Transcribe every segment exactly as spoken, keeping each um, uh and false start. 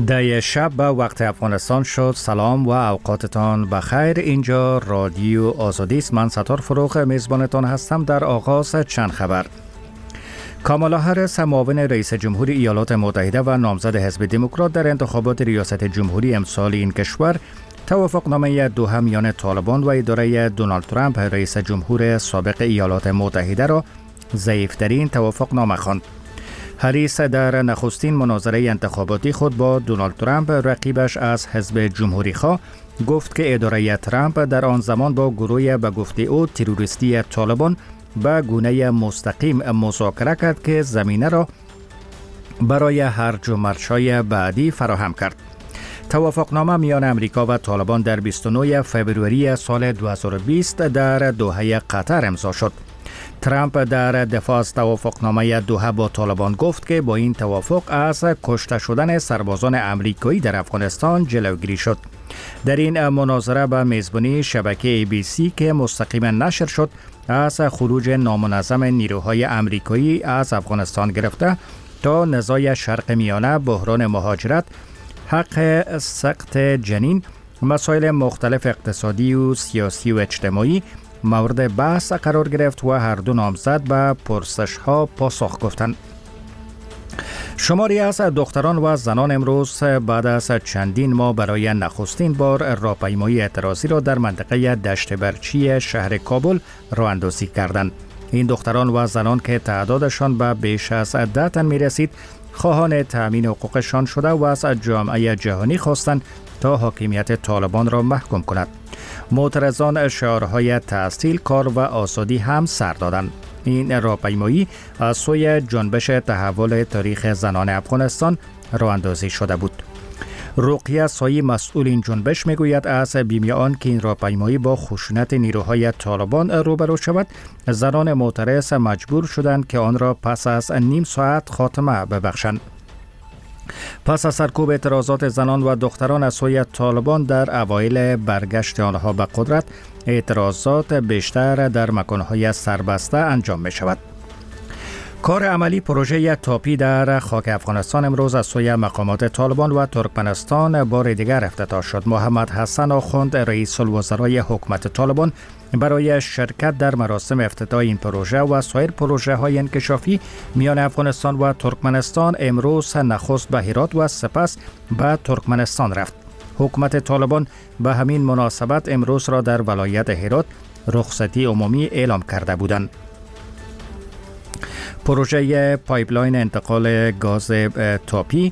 ده شب به وقت افغانستان شد. سلام و اوقاتتان بخیر. اینجا رادیو آزادی است. من ستار فروغ میزبانتان هستم. در آغاز چند خبر: کامالا هریس معاون رئیس جمهور ایالات متحده و نامزد حزب دموکرات در انتخابات ریاست جمهوری امسال این کشور توافقنامه دوحه میان طالبان و اداره دونالد ترامپ رئیس جمهور سابق ایالات متحده را ضعیف‌ترین توافقنامه خواند. هریس در نخستین مناظره انتخاباتی خود با دونالد ترامپ رقیبش از حزب جمهوری خواه گفت که اداره ترامپ در آن زمان با گروه به گفته او تروریستی طالبان به گونه مستقیم مذاکره کرد که زمینه را برای هرج و مرج‌های بعدی فراهم کرد. توافقنامه میان امریکا و طالبان در بیست و نه فوریه سال دو هزار و بیست در دوحه قطر امضا شد. ترامپ در دفاع از توافقنامه دوحه با طالبان گفت که با این توافق از کشته شدن سربازان امریکایی در افغانستان جلوگیری شد. در این مناظره به میزبانی شبکه ای بی سی که مستقیما نشر شد، از خروج نامنظم نیروهای امریکایی از افغانستان گرفته تا نزاع شرق میانه، بحران مهاجرت، حق سقط جنین، مسائل مختلف اقتصادی و سیاسی و اجتماعی مورد بحث قرار گرفت و هر دو نامزد به پرسش‌ها پاسخ گفتند. شماری از دختران و زنان امروز بعد از چندین ماه برای نخستین بار راهپیمایی اعتراضی را در منطقه دشت برچی شهر کابل راه اندازی کردند. این دختران و زنان که تعدادشان به بیش از ده تن می رسید، خواهان تأمین حقوقشان شده و از جامعه جهانی خواستند تا حاکمیت طالبان را محکوم کند. معترضان شعارهای تحصیل، کار و آزادی هم سر دادند. این راهپیمایی از سوی جنبش تحول تاریخ زنان افغانستان راه اندازی شده بود. رقیه سایی مسئول این جنبش میگوید از بیم آن که این راهپیمایی با خشونت نیروهای طالبان روبرو شود، زنان معترض مجبور شدند که آن را پس از نیم ساعت خاتمه ببخشند. پس از سرکوب اعتراضات زنان و دختران از سوی طالبان در اوایل برگشت آنها به قدرت، اعتراضات بیشتر در مکانهای سربسته انجام می شود. کار عملی پروژه تاپی در خاک افغانستان امروز از سوی مقامات طالبان و ترکمنستان بار دیگر افتتاح شد. محمد حسن آخوند، رئیس الوزرای حکومت طالبان، برای شرکت در مراسم افتتاح این پروژه و سایر پروژه های انکشافی میان افغانستان و ترکمنستان امروز نخست به هرات و سپس به ترکمنستان رفت. حکومت طالبان به همین مناسبت امروز را در ولایت هرات رخصتی عمومی اعلام کرده بودند. پروژه پایپلاین انتقال گاز تاپی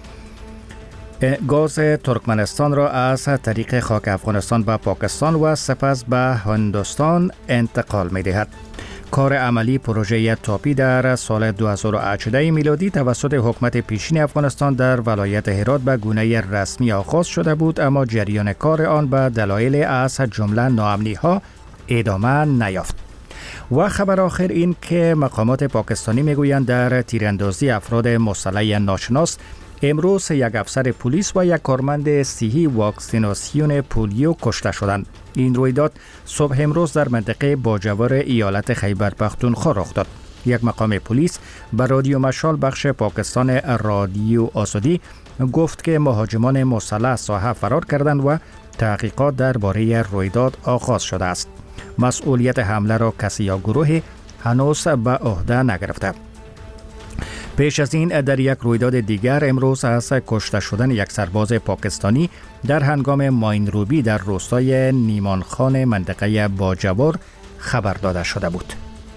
گاز ترکمنستان را از طریق خاک افغانستان به پاکستان و سپس به هندوستان انتقال می دهد. کار عملی پروژه تاپی در سال دو هزار و هجده میلادی توسط حکومت پیشین افغانستان در ولایت هرات به گونه رسمی آغاز شده بود، اما جریان کار آن به دلایل از جمله ناامنی ها ادامه نیافت. و خبر آخر این که مقامات پاکستانی میگویند در تیراندازی افراد مسلح ناشناس امروز یک افسر پلیس و یک کارمند صحی واکسیناسیون پولیو کشته شدند. این رویداد صبح امروز در منطقه باجوار ایالت خیبر پختونخوا رخ داد. یک مقام پلیس به رادیو مشال بخش پاکستان رادیو آزادی گفت که مهاجمان مسلح ساحه فرار کردند و تحقیقات درباره رویداد آغاز شده است. مسئولیت حمله را کسی یا گروه هنوز به عهده نگرفته. پیش از این در یک رویداد دیگر امروز از کشته شدن یک سرباز پاکستانی در هنگام ماینروبی در روستای نیمانخان منطقه باجوار خبر داده شده بود.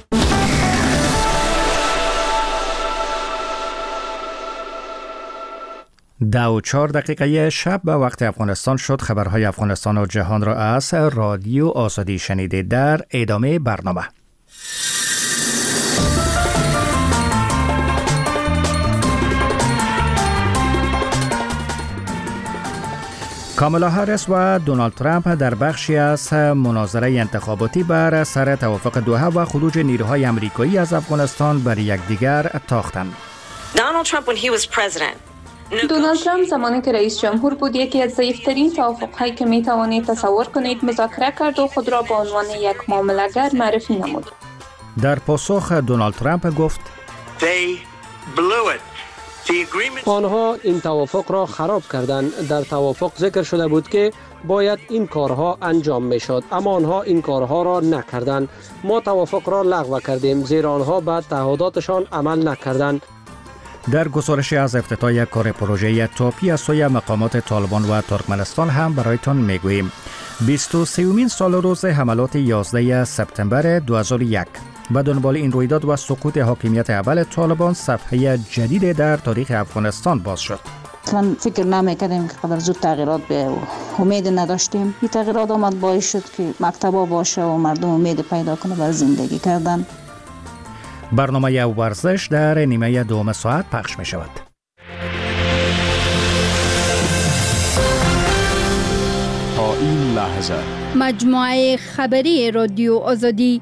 ده و چهار دقیقه شب به وقت افغانستان شد. خبرهای افغانستان و جهان را از رادیو آزادی شنیدید. در ادامه برنامه: کامالا هریس و دونالد ترامپ در بخشی از مناظره انتخاباتی بر سر توافق دوحه و خروج نیروهای امریکایی از افغانستان بر یکدیگر تاختند. دونالد ترامپ زمانی که رئیس جمهور بود یکی از ضعیف‌ترین توافق‌هایی که می‌توانید تصور کنید مذاکره کرد و خود را به عنوان یک معامله‌گر معرفی نمود. در پاسخ دونالد ترامپ گفت: They blew it. آنها این توافق را خراب کردند. در توافق ذکر شده بود که باید این کارها انجام می شد، اما آنها این کارها را نکردند. ما توافق را لغو کردیم زیرا آنها به تعهداتشان عمل نکردند. در گزارش از افتتاح یک کار پروژه تاپی از سوی مقامات طالبان و ترکمنستان هم برایتان میگوییم. بیست و سومین سال روز حملات یازده سپتامبر دو هزار و یک. به دنبال این رویداد و سقوط حاکمیت اول طالبان، صفحه جدید در تاریخ افغانستان باز شد. اصلا فکر نمی‌کردیم که قدر زود تغییرات بیاید و امید نداشتیم. این تغییرات آمد باعث شد که مکتبا باشه و مردم امید پیدا کنه برای زندگی کردن. برنامه ورزش در نیمه دوم ساعت پخش می شود. تا این لحظه مجموعه خبری رادیو آزادی.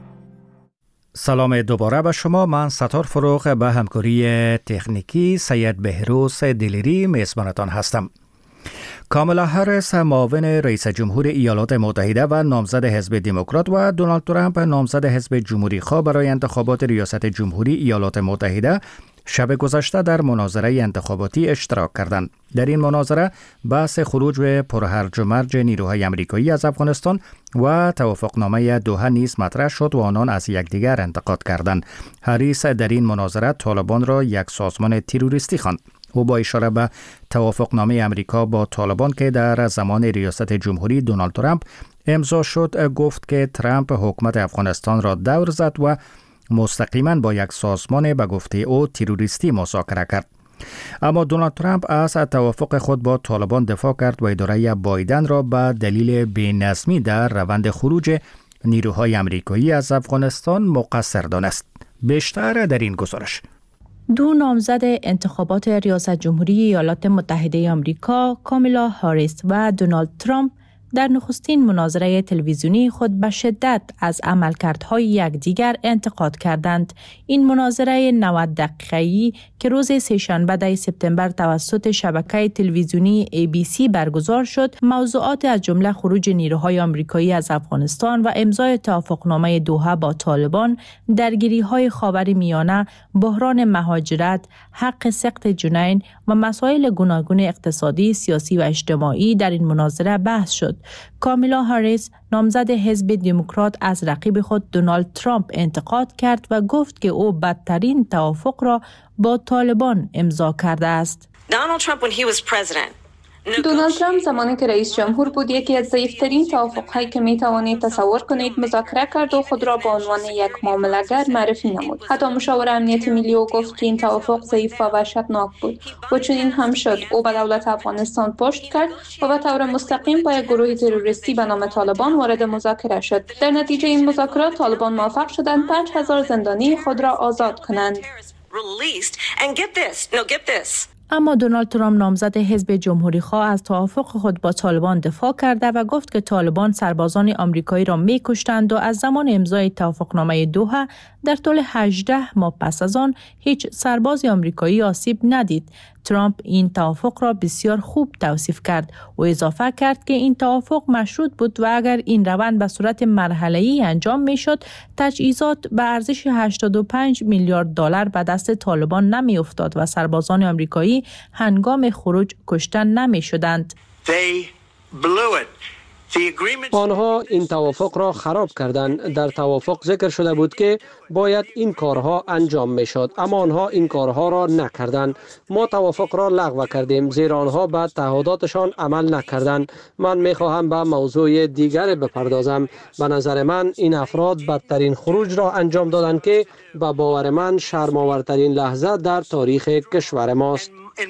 سلام دوباره به شما. من ستار فروغ به همکاری تکنیکی سید بهروز دلیری میزبانتان هستم. کامالا هریس، معاون رئیس جمهور ایالات متحده و نامزد حزب دموکرات، و دونالد ترامپ، نامزد حزب جمهوری خواه برای انتخابات ریاست جمهوری ایالات متحده، شب گذشته در مناظره انتخاباتی اشتراک کردند. در این مناظره بحث خروج به پرهرج و مرج نیروهای آمریکایی از افغانستان و توافقنامه دوحه نیز مطرح شد و آنان از یکدیگر انتقاد کردند. هریس در این مناظره طالبان را یک سازمان تروریستی خواند. او با اشاره به توافقنامه امریکا با طالبان که در زمان ریاست جمهوری دونالد ترامپ امضا شد، گفت که ترامپ حکومت افغانستان را دور زد و مستقیما با یک سازمان به گفته او تروریستی مذاکره کرد. اما دونالد ترامپ از توافق خود با طالبان دفاع کرد و اداره بایدن را به دلیل بی‌نظمی در روند خروج نیروهای آمریکایی از افغانستان مقصر دانست. بیشتر در این گزارش. دو نامزد انتخابات ریاست جمهوری ایالات متحده آمریکا، کامالا هریس و دونالد ترامپ، در نخستین مناظره تلویزیونی خود به شدت از عملکردهای یکدیگر انتقاد کردند. این مناظره نود دقیقه‌ای که روز سه‌شنبه ده سپتامبر توسط شبکه تلویزیونی ای بی سی برگزار شد، موضوعات از جمله خروج نیروهای آمریکایی از افغانستان و امضای توافقنامه دوحه با طالبان، درگیری‌های خاورمیانه، بحران مهاجرت، حق سقط جنین و مسائل گوناگون اقتصادی، سیاسی و اجتماعی در این مناظره بحث شد. کامالا هریس، نامزد حزب دموکرات، از رقیب خود دونالد ترامپ انتقاد کرد و گفت که او بدترین توافق را با طالبان امضا کرده است. دونالد ترامپ زمانی که رئیس جمهور بود یکی از ضعیف‌ترین توافق‌هایی که می‌توانید تصور کنید مذاکره کرد و خود را به عنوان یک معامله‌گر معرفی نمود. حتی مشاور امنیت ملی او گفت که این توافق ضعیف و وحشتناک بود و چون این هم شد او به دولت افغانستان پشت کرد و به طور مستقیم با یک گروه تروریستی به نام طالبان وارد مذاکره شد. در نتیجه این مذاکرات طالبان موفق شدند پنج هزار زندانی خود را آزاد کنند. اما دونالد ترامپ، نامزد حزب جمهوری خواه، از توافق خود با طالبان دفاع کرده و گفت که طالبان سربازان آمریکایی را می‌کشتند و از زمان امضای توافقنامه دوحه در طول هجده ماه پس از آن هیچ سرباز آمریکایی آسیب ندید. ترامپ این توافق را بسیار خوب توصیف کرد و اضافه کرد که این توافق مشروط بود و اگر این روند به صورت مرحله‌ای انجام می‌شد، تجهیزات به ارزش هشتاد و پنج میلیارد دلار به دست طالبان نمی‌افتاد و سربازان آمریکایی هنگام خروج کشته نمی‌شدند. آنها این توافق را خراب کردند. در توافق ذکر شده بود که باید این کارها انجام می شد، اما آنها این کارها را نکردند. ما توافق را لغو کردیم زیرا آنها به تعهداتشان عمل نکردند. من می خواهم به موضوع دیگر بپردازم. به نظر من این افراد بدترین خروج را انجام دادند که به باور من شرم‌آورترین لحظه در تاریخ کشور ماست.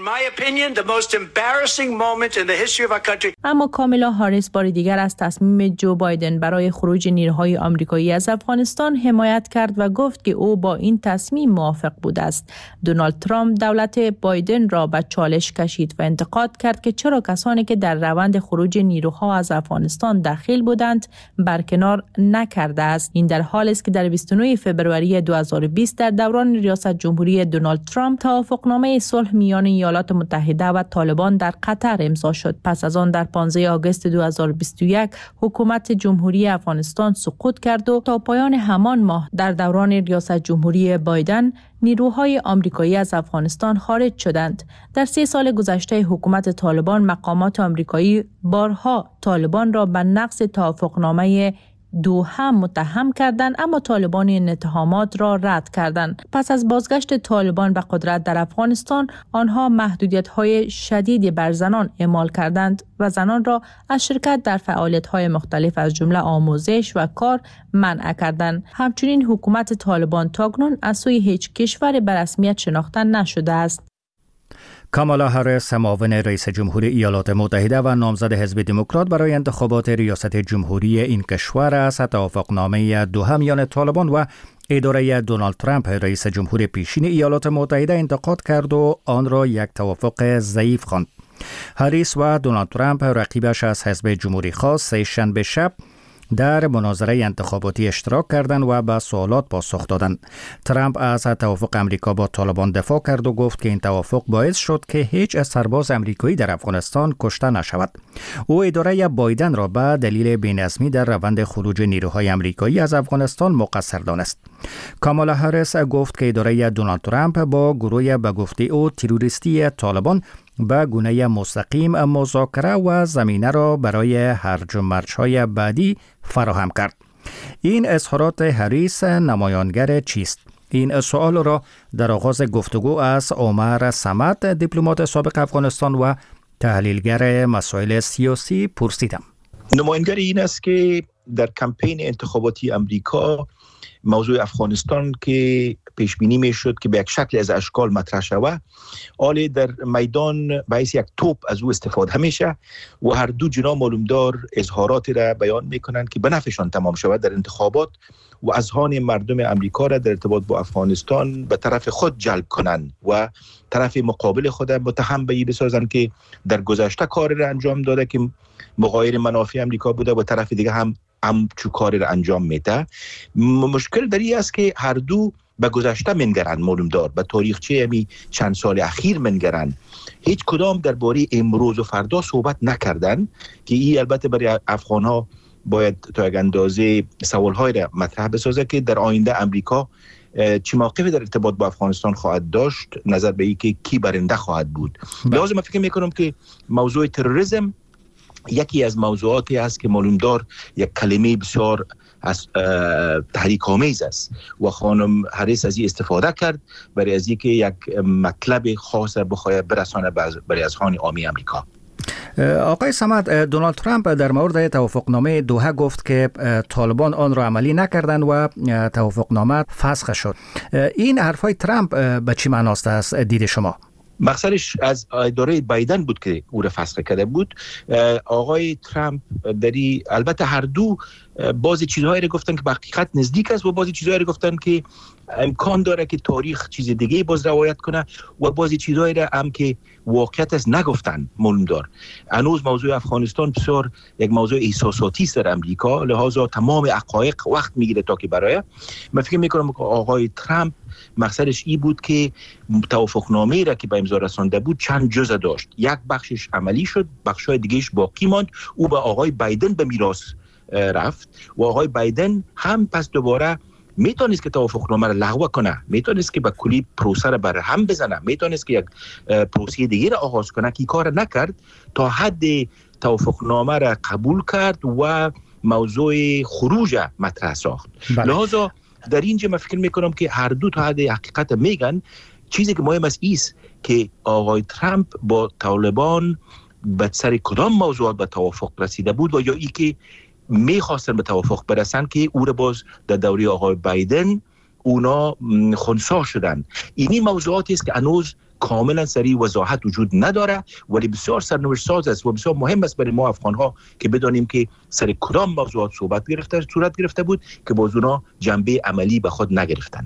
اما کامالا هریس بار دیگر از تصمیم جو بایدن برای خروج نیروهای آمریکایی از افغانستان حمایت کرد و گفت که او با این تصمیم موافق بود است. دونالد ترامپ دولت بایدن را به چالش کشید و انتقاد کرد که چرا کسانی که در روند خروج نیروها از افغانستان داخل بودند برکنار نکرده است. این در حالی است که در بیست و نه فوریه دو هزار و بیست در دوران ریاست جمهوری دونالد ترامپ توافقنامه صلح میان ایالات متحده و طالبان در قطر امضا شد. پس از آن در پانزده آگوست دو هزار و بیست و یک حکومت جمهوری افغانستان سقوط کرد و تا پایان همان ماه در دوران ریاست جمهوری بایدن نیروهای آمریکایی از افغانستان خارج شدند. در سه سال گذشته حکومت طالبان مقامات آمریکایی بارها طالبان را به نقض توافقنامه دوحه متهم کردند، اما طالبان این اتهامات را رد کردند. پس از بازگشت طالبان به قدرت در افغانستان، آنها محدودیت‌های شدیدی بر زنان اعمال کردند و زنان را از شرکت در فعالیت‌های مختلف از جمله آموزش و کار منع کردند. همچنین حکومت طالبان تاکنون از سوی هیچ کشور به رسمیت شناخته نشده است. کامالا هریس، معاون رئیس جمهور ایالات متحده و نامزد حزب دموکرات برای انتخابات ریاست جمهوری این کشور است، توافقنامه دوحه میان طالبان و اداره دونالد ترامپ رئیس جمهور پیشین ایالات متحده انتقاد کرد و آن را یک توافق ضعیف خواند. هریس و دونالد ترامپ رقیبش از حزب جمهوری خواست سه شنبه شب در مناظره انتخاباتی اشتراک کردند و به سوالات پاسخ دادند. ترامپ از توافق امریکا با طالبان دفاع کرد و گفت که این توافق باعث شد که هیچ سرباز امریکایی در افغانستان کشته نشود. او اداره بایدن را به دلیل بی‌نظمی در روند خروج نیروهای امریکایی از افغانستان مقصر دانست. کامالا هریس گفت که اداره دونالد ترامپ با گروه به گفته او تروریستی طالبان به گونه مستقیم مذاکره و زمینه را برای هرج و مرج‌های بعدی فراهم کرد. این اظهارات هریس نمایانگر چیست؟ این سوال را در آغاز گفتگو از عمر صمد، دیپلمات سابق افغانستان و تحلیلگر مسائل سیاسی پرسیدم. نمایانگر این است که در کمپین انتخاباتی امریکا موضوع افغانستان که پیش بینی می شد که به یک شکل از اشکال مطرح شود، آلی در میدان باعث یک توپ از او استفاده میشه و هر دو جناح معلومدار اظهاراتی را بیان میکنند که به نفعشان تمام شود در انتخابات و اذهان مردم امریکا را در ارتباط با افغانستان به طرف خود جلب کنند و طرف مقابل خود متهم به این بسازند که در گذشته کاری را انجام داده که مغایر منافع امریکا بوده و طرف دیگه هم هم چو کاری را انجام میده. مشکل در این است که هر دو به گذشته منگرند، معلوم دار به تاریخچه همی چند سال اخیر منگرند. هیچ کدام درباره امروز و فردا صحبت نکردند که این البته برای افغان ها باید تا یک اندازه سوال‌های را مطرح بسازه که در آینده امریکا چه موقفی در ارتباط با افغانستان خواهد داشت، نظر به این که کی برنده خواهد بود. لازم فکر میکنم که موضوع تروریسم یکی از موضوعاتی است که معلوم دار یک کلمه بسیار از تحریک آمیز است و خانم هریس از این استفاده کرد برای از اینکه یک مطلب خاص بخواهد برسانه برای اذهان عامی امریکا. آقای صمد، دونالد ترامپ در مورد توافقنامه دوحه گفت که طالبان آن را عملی نکردند و توافقنامه فسخ شد. این حرفای ترامپ به چی معناست از دید شما؟ مقصدش از اداره بایدن بود که او را فسخ کرده بود. آقای ترامپ دری البته هر دو بعضی چیزهایی را گفتن که به حقیقت نزدیک است و بعضی چیزهایی را گفتن که امکان داره که تاریخ چیز دیگه باز روایت کنه و بعضی چیزهایی را هم که واقعیت است نگفتن. معلوم دار هنوز موضوع افغانستان بسیار یک موضوع احساساتی است در امریکا، لحاظا تمام حقایق وقت میگیره تا که برای من فکر میکنم که آقای ترامپ مقصدش این بود که توافقنامه را که به امضا رسانده بود چند جزء داشت. یک بخشش عملی شد، بخشای دیگهش باقی ماند. او به آقای بایدن به میراث رفت و آقای بایدن هم پس دوباره میتونست که توافقنامه را لغو کنه، میتونست که به کلی پروسه را بر هم بزنه، میتونست که یک پروسه دیگه را آغاز کنه که کار نکرد، تا حد توافقنامه را قبول کرد و موضوع خروج مطرح ساخت. لذا در اینجا من فکر میکنم که هر دو تا حد حقیقت میگن. چیزی که مهم است ایست که آقای ترامپ با طالبان به سر کدام موضوعات به توافق رسیده بود و یا ای که میخواستن به توافق برسن که او را باز در دوره آقای بایدن اونا خنثی شدن. اینی موضوعاتی است که هنوز کاملا سریع وضاحت وجود نداره، ولی بسیار سرنوشت ساز است و بسیار مهم است برای ما افغان ها که بدانیم که سر کدام موضوعات صحبت گرفته صورت گرفته بود که باز اونا جنبه عملی به خود نگرفتن.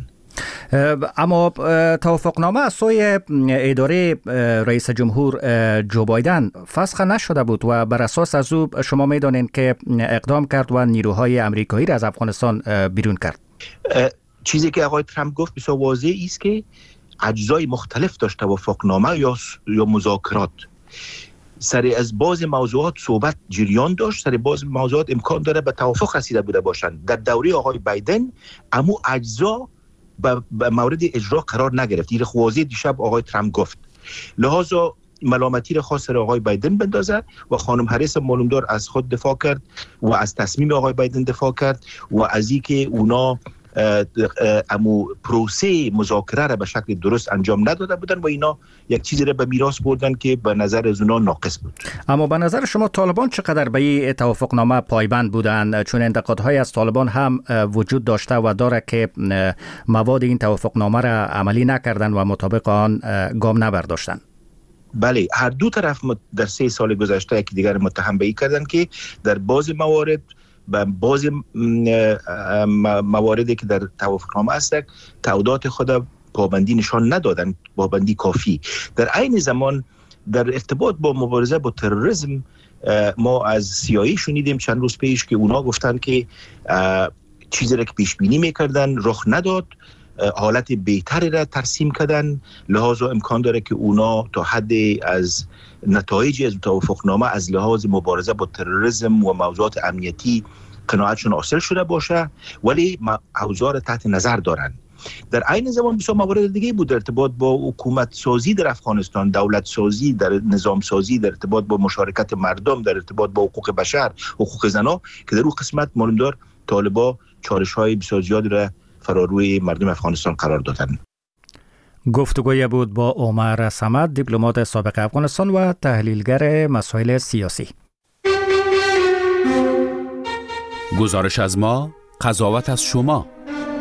اما توافقنامه از سوی اداره رئیس جمهور جو بایدن فسخ نشده بود و بر اساس از او شما میدانید که اقدام کرد و نیروهای امریکایی را از افغانستان بیرون کرد. چیزی که آقای ترامپ گفت بسیار واضح است که اجزای مختلف داشت توافقنامه یا یا مذاکرات. سر از بعض موضوعات صحبت جریان داشت، سر بعض موضوعات امکان داره به توافق رسیده بوده باشند. در دوره آقای بایدن امو اجزا به مورد اجرا قرار نگرفت. این خوازی دیشب آقای ترامپ گفت. لحاظا ملامتی را خواست سر آقای بایدن بندازه و خانم هریس معلومدار از خود دفاع کرد و از تصمیم آقای بایدن دفاع کرد و از اینکه اونا امو پروسه مذاکره را به شکل درست انجام نداده بودن و اینا یک چیزی را به میراث بردن که به نظر از اونا ناقص بود. اما به نظر شما طالبان چقدر به این توافقنامه پایبند بودند؟ چون انتقادهای از طالبان هم وجود داشته و داره که مواد این توافقنامه را عملی نکردن و مطابق آن گام نبرداشتن. بله، هر دو طرف در سه سال گذشته یکی دیگر متهم به این کردن که در بعض موارد به بعض مواردی که در توافقنامه است تعهدات خود پابندی نشان ندادن، پابندی کافی. در عین زمان در ارتباط با مبارزه با تروریسم ما از سیایی شنیدیم چند روز پیش که اونا گفتن که چیزی را که پیش بینی میکردن رخ نداد، حالت بهتری را ترسیم کردن، لحاظا امکان داره که اونا تا حد از نتایجی از توافقنامه از لحاظ مبارزه با تروریسم و موضوعات امنیتی قناعتشون حاصل شده باشه، ولی اوضاع تحت نظر دارن. در عین زمان بسیار موارد دیگه بود در ارتباط با حکومت سازی در افغانستان، دولت سازی، در نظام سازی، در ارتباط با مشارکت مردم، در ارتباط با حقوق بشر، حقوق زنا که در اون قسمت معلومدار طالبا چالش‌های بسیار زیادی را فراروی مردم افغانستان قرار دادن. گفتگوی بود با عمر صمد، دیپلمات سابق افغانستان و تحلیلگر مسائل سیاسی. گزارش از ما، قضاوت از شما.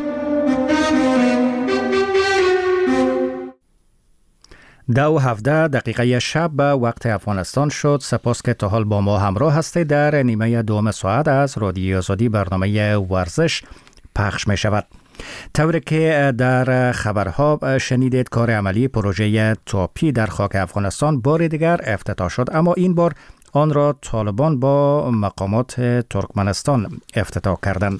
دو و هفده دقیقه شب به وقت افغانستان شد. سپاس که تا حال با ما همراه هستید. در نیمه دوم ساعت از رادیو آزادی برنامه ورزش پخش می شود. طوری که در خبرها شنیدید کار عملی پروژه تاپی در خاک افغانستان بار دیگر افتتاح شد، اما این بار آن را طالبان با مقامات ترکمنستان افتتاح کردند.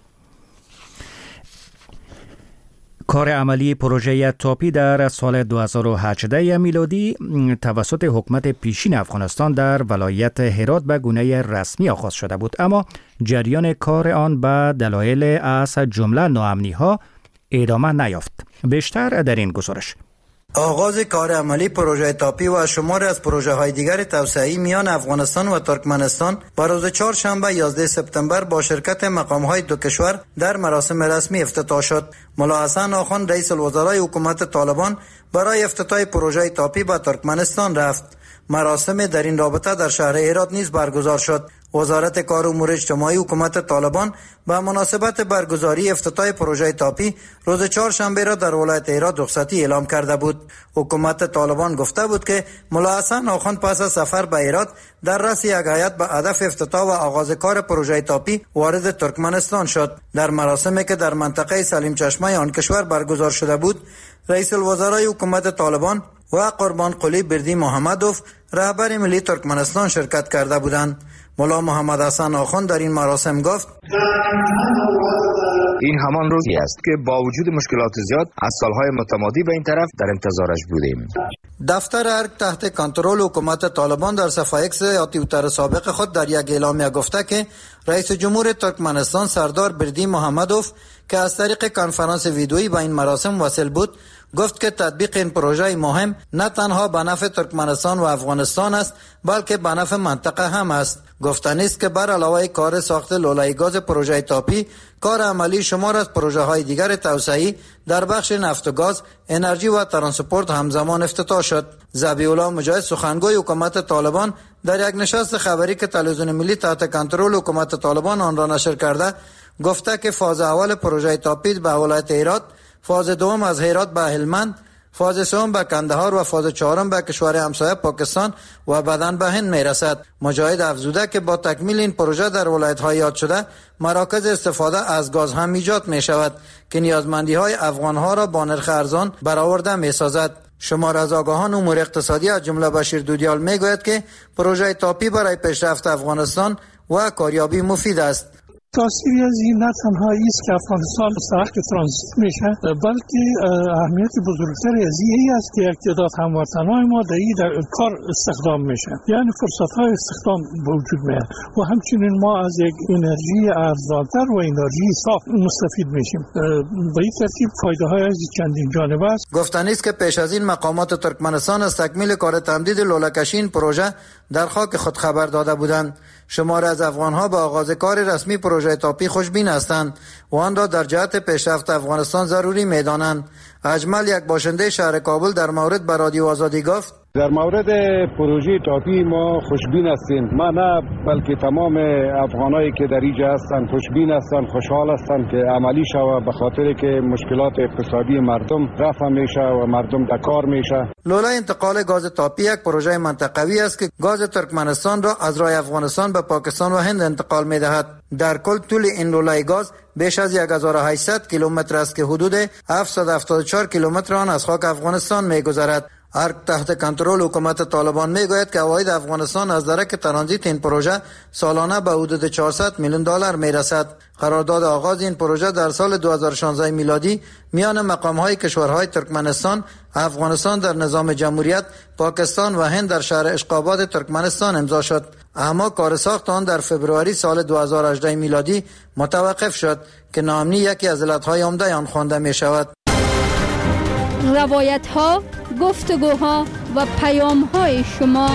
کار عملی پروژه تاپی در سال دو هزار و هجده میلادی توسط حکومت پیشین افغانستان در ولایت هرات به گونه رسمی آغاز شده بود، اما جریان کار آن به دلایل از جمله ناامنی‌ها ادامه نیافت. بیشتر در این گزارش. آغاز کار عملی پروژه تاپی و شمار از پروژه های دیگر توسعه‌ای میان افغانستان و ترکمنستان با روز چهارشنبه یازده سپتامبر با شرکت مقام های دو کشور در مراسم رسمی افتتاح شد. ملا حسن آخوند رئیس الوزرای حکومت طالبان برای افتتاح پروژه تاپی به ترکمنستان رفت. مراسم در این رابطه در شهر هرات نیز برگزار شد. وزارت کار و امور اجتماعی حکومت طالبان به مناسبت برگزاری افتتاح پروژه تاپی روز چهارشنبه را در ولایت هرات رخصتی اعلام کرده بود. حکومت طالبان گفته بود که ملا حسن آخوند پس از سفر به هرات در رأس یک هیئت به هدف افتتاح و آغاز کار پروژه تاپی وارد ترکمنستان شد. در مراسمی که در منطقه سلیم چشمه آن کشور برگزار شده بود، رئیس الوزرای حکومت طالبان و قربان قلی بردی محمدوف رهبر ملی ترکمنستان شرکت کرده بودند. ملا محمد حسن آخوند در این مراسم گفت: این همان روزی است که با وجود مشکلات زیاد از سالهای متمادی به این طرف در انتظارش بودیم. دفتر ارگ تحت کنترل حکومت طالبان در صفحه اکس یا توییتر سابق خود در یک اعلامیه گفته که رئیس جمهور ترکمنستان سردار بردی محمدوف که از طریق کنفرانس ویدئویی به این مراسم وصل بود، گفت که تطبیق این پروژه مهم نه تنها به نفع ترکمنستان و افغانستان است بلکه به نفع منطقه هم است. گفتنی است که بر علاوه کار ساخت لولای گاز پروژه تاپی، کار عملی شمار از پروژه های دیگر توسعه‌ای در بخش نفت و گاز، انرژی و ترانسپورت همزمان افتتاح شد. ذبیح الله مجاهد سخنگوی حکومت طالبان در یک نشست خبری که تلویزیون ملی تحت کنترل حکومت طالبان آن را نشر کرده گفته که فاز اول پروژه تاپی به ولایت هرات، فاز دوم از هرات به هلمند، فاز سوم به کندهار و فاز چهارم به کشور همسایه پاکستان و بعداً به هند میرسد. مجاهد افزوده که با تکمیل این پروژه در ولایت‌های یاد شده مراکز استفاده از گاز هم ایجاد می شود که نیازمندی‌های افغان‌ها را با نرخ ارزان برآورده می‌سازد. شمار از آگاهان امور اقتصادی از جمله بشیر دودیال میگوید که پروژه تاپی برای پیشرفت افغانستان و کاریابی مفید است. تاثیری از این نه تنها است که افغانستان مستحق ترانزیت میشه، بلکه اهمیت بزرگتری از این است که یک تعداد هموطنان ما در این در کار استخدام میشن، یعنی فرصت های استخدام وجود میاد و همچنین ما از یک انرژی ارزانتر و انرژی صاف مستفید میشیم. به این ترتیب فایده های از چندین جانبه است. گفتنی است که پیش از این مقامات ترکمنستان از تکمیل کار تمدید لوله‌کشی این پروژه در خاک خود خبر داده بودند. شمار از افغان‌ها به آغاز کار رسمی پروژه تاپی خوشبین هستند و آن را در جهت پیشرفت افغانستان ضروری می‌دانند. اجمل، یک باشنده شهر کابل، در مورد به رادیو آزادی گفت: در مورد پروژه تاپی ما خوشبین هستیم. ما نه بلکه تمام افغانایی که در اینجا هستند خوشبین هستند، خوشحال هستند که عملی شود، به خاطر که مشکلات اقتصادی مردم رفع میشه و مردم در کار میشه. لوله انتقال گاز تاپی یک پروژه منطقوی است که گاز ترکمنستان را از راه افغانستان به پاکستان و هند انتقال میدهد. در کل طول این لوله گاز بیش از هزار و هشتصد کیلومتر است که حدود هفتصد و هفتاد و چهار کیلومتر آن از خاک افغانستان میگذرد. ارگ تحت کنترل حکومت طالبان میگوید که عواید افغانستان از درک ترانزیت این پروژه سالانه به حدود چهارصد میلیون دلار میرسد. قرارداد آغاز این پروژه در سال دو هزار و شانزده میلادی میان مقام‌های کشورهای ترکمنستان، افغانستان در نظام جمهوریت، پاکستان و هند در شهر اشقاباد ترکمنستان امضا شد، اما کار ساخت آن در فبروری سال دو هزار و هجده میلادی متوقف شد که ناامنی یکی از علتهای عمده آن خوانده می شود. روایت ها، گفتگوها و پیام های شما.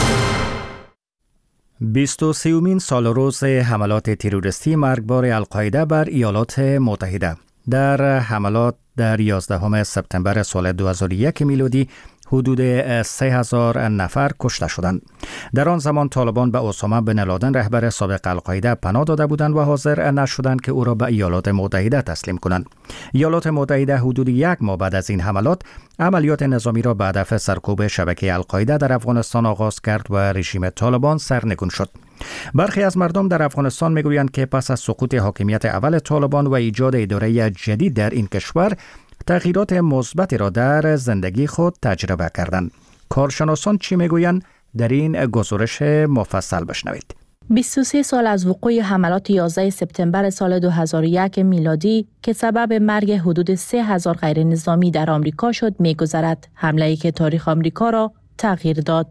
بیست و سومین سال روز حملات تروریستی مرگبار القاعده بر ایالات متحده. در حملات در یازدهم سپتامبر سال دو هزار و یک میلادی حدود سه هزار نفر کشته شدند. در آن زمان طالبان به اسامه بن لادن رهبر سابق القاعده پناه داده بودند و حاضر نشدند که او را به ایالات متحده تسلیم کنند. ایالات متحده حدود یک ماه بعد از این حملات عملیات نظامی را به هدف سرکوب شبکه القاعده در افغانستان آغاز کرد و رژیم طالبان سرنگون شد. برخی از مردم در افغانستان میگویند که پس از سقوط حاکمیت اول طالبان و ایجاد اداره جدید در این کشور تغییرات مثبتی را در زندگی خود تجربه کردند. کارشناسان چی میگویند؟ در این گزارش مفصل بشنوید. بیست و سه سال از وقوع حملات یازده سپتامبر سال دو هزار و یک میلادی که سبب مرگ حدود سه هزار غیر نظامی در آمریکا شد میگذرد. حمله‌ای که تاریخ آمریکا را تغییر داد.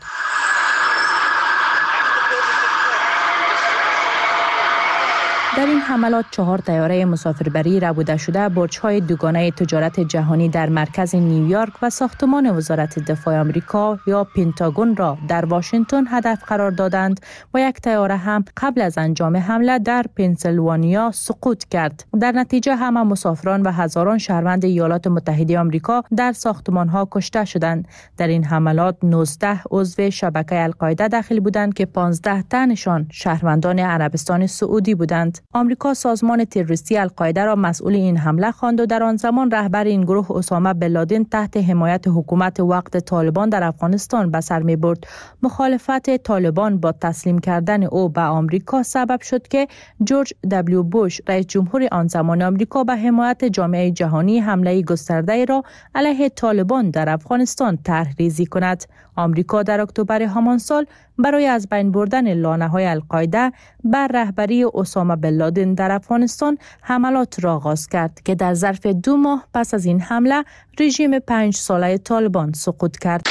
در این حملات چهار طیاره مسافربری ربوده شده برج‌های دوگانه تجارت جهانی در مرکز نیویورک و ساختمان وزارت دفاع آمریکا یا پنتاگون را در واشنگتن هدف قرار دادند و یک طیاره هم قبل از انجام حمله در پنسیلوانیا سقوط کرد. در نتیجه همه مسافران و هزاران شهروند ایالات متحده آمریکا در ساختمان‌ها کشته شدند. در این حملات نوزده عضو شبکه القاعده داخل بودند که پانزده تنشان شهروندان عربستان سعودی بودند. آمریکا سازمان تروریستی القاعده را مسئول این حمله خواند و در آن زمان رهبر این گروه اسامه بن لادن تحت حمایت حکومت وقت طالبان در افغانستان به سر می‌برد. مخالفت طالبان با تسلیم کردن او به آمریکا سبب شد که جورج دبلیو بوش رئیس جمهور آن زمان آمریکا به حمایت جامعه جهانی حمله گسترده را علیه طالبان در افغانستان طرح‌ریزی کند. آمریکا در اکتبر همان سال برای از بین بردن لانه‌های القاعده بر رهبری اسامه بن لادن در افغانستان حملات را آغاز کرد که در ظرف دو ماه پس از این حمله رژیم پنج ساله طالبان سقوط کرد.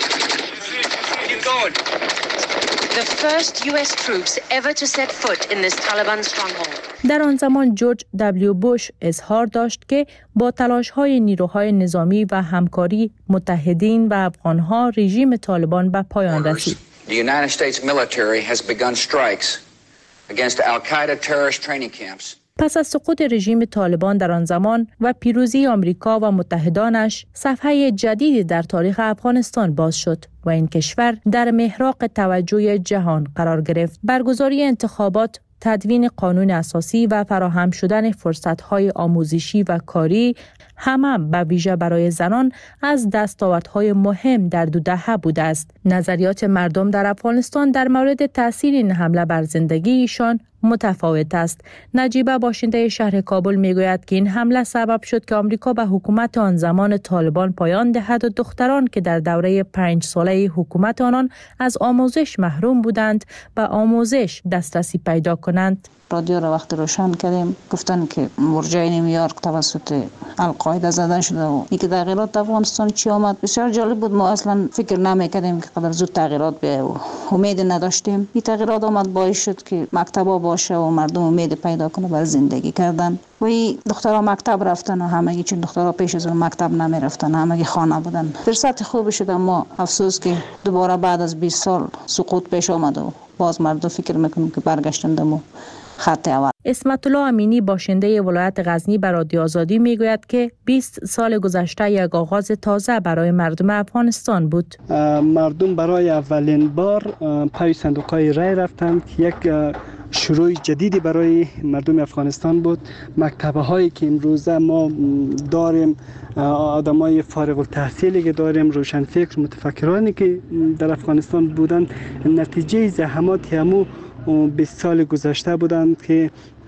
The first U S troops ever to set foot in this Taliban stronghold. در آن زمان جورج دبلیو بوش اظهار داشت که با تلاش‌های نیروهای نظامی و همکاری متحدین و افغان‌ها رژیم طالبان به پایان رسید. The United States military has begun strikes against Al-Qaeda terrorist training camps. پس از سقوط رژیم طالبان در آن زمان و پیروزی آمریکا و متحدانش، صفحه جدیدی در تاریخ افغانستان باز شد و این کشور در محراق توجه جهان قرار گرفت. برگزاری انتخابات، تدوین قانون اساسی و فراهم شدن فرصت‌های آموزشی و کاری همه به ویژه برای زنان از دستاوردهای مهم در دو دهه بوده است. نظریات مردم در افغانستان در مورد تأثیر این حمله بر زندگی ایشان متفاوت است. نجیبه باشنده شهر کابل میگوید که این حمله سبب شد که آمریکا به حکومت آن زمان طالبان پایان دهد و دختران که در دوره پنج ساله حکومت آنان از آموزش محروم بودند به آموزش دسترسی پیدا کنند. رادیو را وقتی روشن کردیم گفتن که مرجع نیویورک توسط القاعده زده شده و اینکه تغییرات افغانستان چی آمد بسیار جالب بود. ما اصلا فکر نمی‌کردیم که قدر زود تغییرات بیاید و امید نداشتیم. این تغییرات آمد باعث شد که مکتبا باشه و مردم امید پیدا کنه برای زندگی کردن. و این دخترها مکتب رفتن و همگی چون دخترها پیش از اون مکتب نمی رفتن، همگی خانه بودن. فرصت خوب شد، اما افسوس که دوباره بعد از بیست سال سقوط پیش آمد و باز مردم فکر میکنم که برگشتن دمو خط اول. اسمت الله امینی باشنده ولایت غزنی به رادیو آزادی میگوید که بیست سال گذشته یک آغاز تازه برای مردم افغانستان بود. مردم برای اولین بار پای صندوق‌های رای رفتند که یک شروع جدیدی برای مردم افغانستان بود. مکتبه هایی که امروزه ما داریم، آدمای فارغ التحصیلی که داریم، روشنفکر متفکرانی که در افغانستان بودند، نتیجه زحمات همو بیست سال گذشته بودند که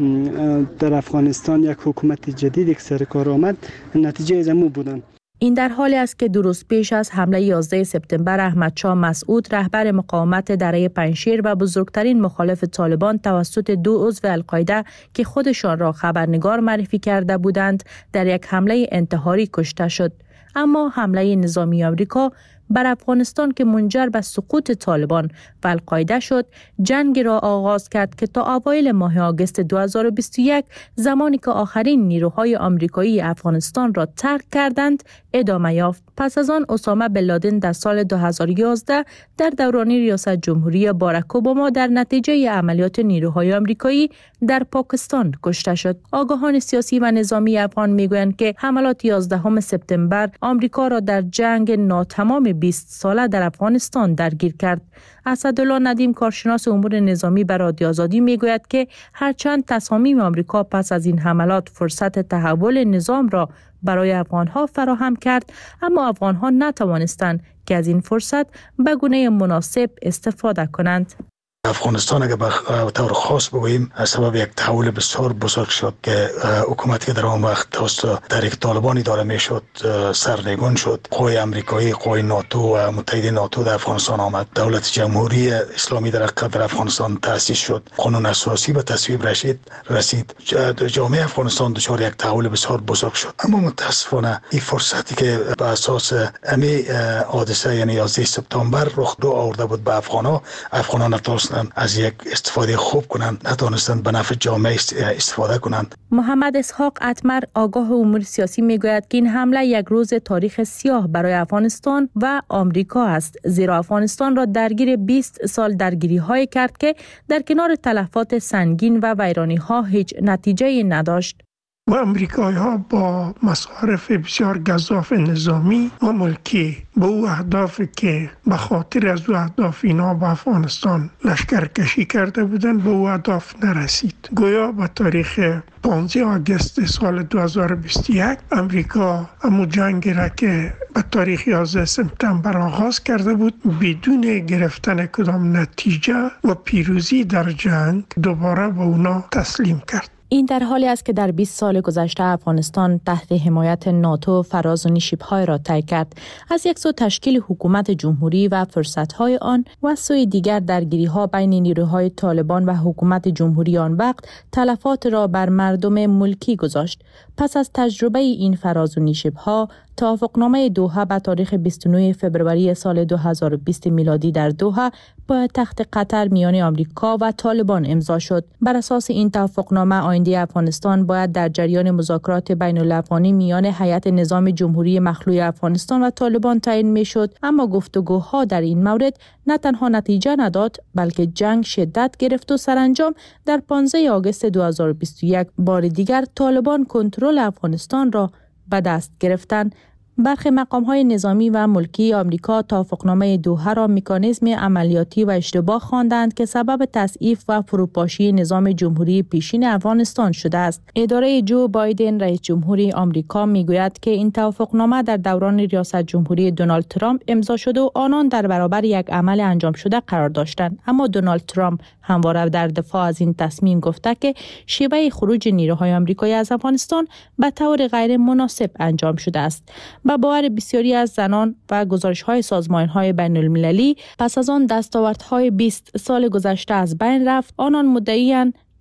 در افغانستان یک حکومت جدید که سر کار آمد، نتیجه زمو بودند. این در حالی است که دو روز پیش از حمله یازده سپتامبر احمدشاه مسعود رهبر مقاومت دره پنجشیر و بزرگترین مخالف طالبان توسط دو عضو القاعده که خودشان را خبرنگار معرفی کرده بودند در یک حمله انتحاری کشته شد. اما حمله نظامی آمریکا بر افغانستان که منجر به سقوط طالبان و القاعده شد، جنگ را آغاز کرد که تا اوایل ماه آگوست دو هزار و بیست و یک، زمانی که آخرین نیروهای آمریکایی افغانستان را ترک کردند، ادامه یافت. پس از آن اسامه بن لادن در سال دو هزار و یازده در دوران ریاست جمهوری باراک اوباما در نتیجه عملیات نیروهای آمریکایی در پاکستان کشته شد. آگاهان سیاسی و نظامی افغان میگویند که حملات یازدهم سپتامبر آمریکا را در جنگ ناتمام بیست ساله در افغانستان درگیر کرد. اسدالله ندیم کارشناس امور نظامی بر رادیو آزادی میگوید که هرچند تصامیم آمریکا پس از این حملات فرصت تحول نظام را برای افغانها فراهم کرد، اما افغانها نتوانستند که از این فرصت به گونه مناسب استفاده کنند. افغانستان اگر به طور خاص بگوییم سبب یک تحول بسیار بزرگ شد که حکومتی که در آن وقت توسط تحریک طالبان اداره میشد سرنگون شد. قوای امریکایی، قوای ناتو و متحدین ناتو در افغانستان آمد. دولت جمهوری اسلامی در در افغانستان تأسیس شد. قانون اساسی به تصویب رسید رسید جامعه افغانستان دچار یک تحول بسیار بزرگ شد. اما متاسفانه این فرصتی که به اساس امی حادثه یعنی یازده سپتامبر رخ دو آورده بود به افغان‌ها، افغانان نتونستند از یک استفاده خوب کنند، نتونستند به نفع جامعه استفاده کنند. محمد اسحاق اتمر آگاه امور سیاسی میگوید که این حمله یک روز تاریخ سیاه برای افغانستان و آمریکا است، زیرا افغانستان را درگیر بیست سال درگیری های کرد که در کنار تلفات سنگین و ویرانی ها هیچ نتیجه نداشت. و امریکایی ها با مصارف بسیار گزاف نظامی و ملکی به او اهدافی که به خاطر از او اهداف اینا به افغانستان لشکر کشی کرده بودن به او اهداف نرسید. گویا به تاریخ پانزده آگوست سال دو هزار و بیست و یک امریکا امو جنگی را که به تاریخ یازده سپتامبر آغاز کرده بود بدون گرفتن کدام نتیجه و پیروزی در جنگ دوباره به اونا تسلیم کرد. این در حالی است که در بیست سال گذشته افغانستان تحت حمایت ناتو فرازونی شیب‌های را طی کرد. از یک سو تشکیل حکومت جمهوری و فرصت‌های آن و سوی دیگر درگیری‌ها بین نیروهای طالبان و حکومت جمهوری آن وقت تلفات را بر مردم ملکی گذاشت. پس از تجربه این فرازونی شیب‌ها، توافقنامه دوحه به تاریخ بیست و نه فوریه سال دو هزار و بیست میلادی در دوحه با تخت قطر میان آمریکا و طالبان امضا شد. بر اساس این توافقنامه آینده افغانستان باید در جریان مذاکرات بین الافغانی میان هیئت نظام جمهوری مخلوع افغانستان و طالبان تعیین میشد، اما گفتگوها در این مورد نه تنها نتیجه نداد بلکه جنگ شدت گرفت و سرانجام در پانزده آگوست دو هزار و بیست و یک بار دیگر طالبان کنترل افغانستان را به دست گرفتند. برخی مقام‌های نظامی و ملکی آمریکا توافقنامه دوحه را مکانیزم عملیاتی و اشتباه خواندند که سبب تضعیف و فروپاشی نظام جمهوری پیشین افغانستان شده است. اداره جو بایدن رئیس جمهوری آمریکا میگوید که این توافقنامه در دوران ریاست جمهوری دونالد ترامپ امضا شده و آنان در برابر یک عمل انجام شده قرار داشتند، اما دونالد ترامپ همواره در دفاع از این تصمیم گفته که شیوه خروج نیروهای آمریکایی از افغانستان به طور غیر مناسب انجام شده است. با باور بسیاری از زنان و گزارش‌های سازمان‌های بین‌المللی پس از آن دستاوردهای بیست سال گذشته از بین رفت، آنان مدعی‌اند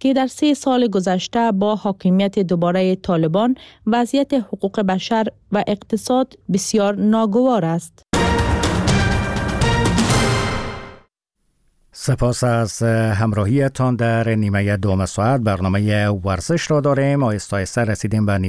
که در سه سال گذشته با حاکمیت دوباره طالبان وضعیت حقوق بشر و اقتصاد بسیار ناگوار است. سپاس از همراهیتان در نیمه دوم ساعت برنامه ورزش را داریم. آهسته آهسته رسیدیم به